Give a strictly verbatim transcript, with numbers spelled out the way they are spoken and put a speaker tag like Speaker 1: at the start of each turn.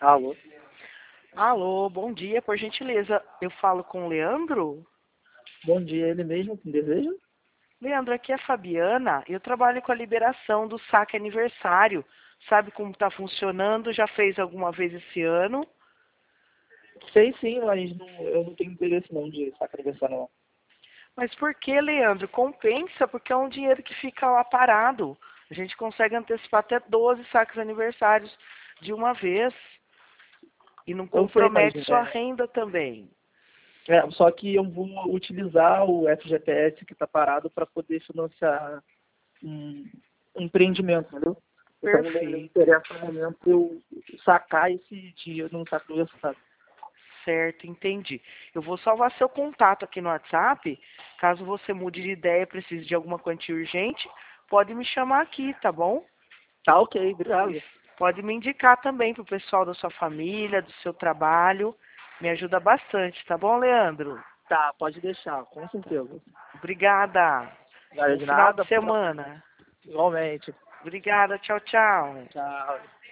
Speaker 1: Alô?
Speaker 2: Alô, bom dia, por gentileza. Eu falo com o Leandro?
Speaker 1: Bom dia, ele mesmo que deseja?
Speaker 2: Leandro, aqui é a Fabiana. Eu trabalho com a liberação do saque aniversário. Sabe como está funcionando? Já fez alguma vez esse ano?
Speaker 1: Sei sim, mas não, eu não tenho interesse não de sacar aniversário não.
Speaker 2: Mas por que, Leandro? Compensa, porque é um dinheiro que fica lá parado. A gente consegue antecipar até doze saques aniversários de uma vez. E não
Speaker 1: Eu sei, mas
Speaker 2: compromete sua
Speaker 1: é,
Speaker 2: renda também.
Speaker 1: é, só que eu vou utilizar o F G T S que está parado para poder financiar um, um empreendimento, entendeu? Então não me
Speaker 2: Perfeito.
Speaker 1: interessa no momento eu sacar esse dinheiro num saco aniversário.
Speaker 2: Certo, entendi. Eu vou salvar seu contato aqui no WhatsApp. Caso você mude de ideia, precise de alguma quantia urgente, pode me chamar aqui, tá bom?
Speaker 1: Tá ok,
Speaker 2: E
Speaker 1: obrigado.
Speaker 2: pode me indicar também para o pessoal da sua família, do seu trabalho. Me ajuda bastante, tá bom, Leandro?
Speaker 1: Tá, pode deixar, com certeza.
Speaker 2: Obrigada.
Speaker 1: Nada
Speaker 2: Bom
Speaker 1: de
Speaker 2: final
Speaker 1: nada,
Speaker 2: de semana.
Speaker 1: igualmente.
Speaker 2: Obrigada, tchau, tchau.
Speaker 1: Tchau.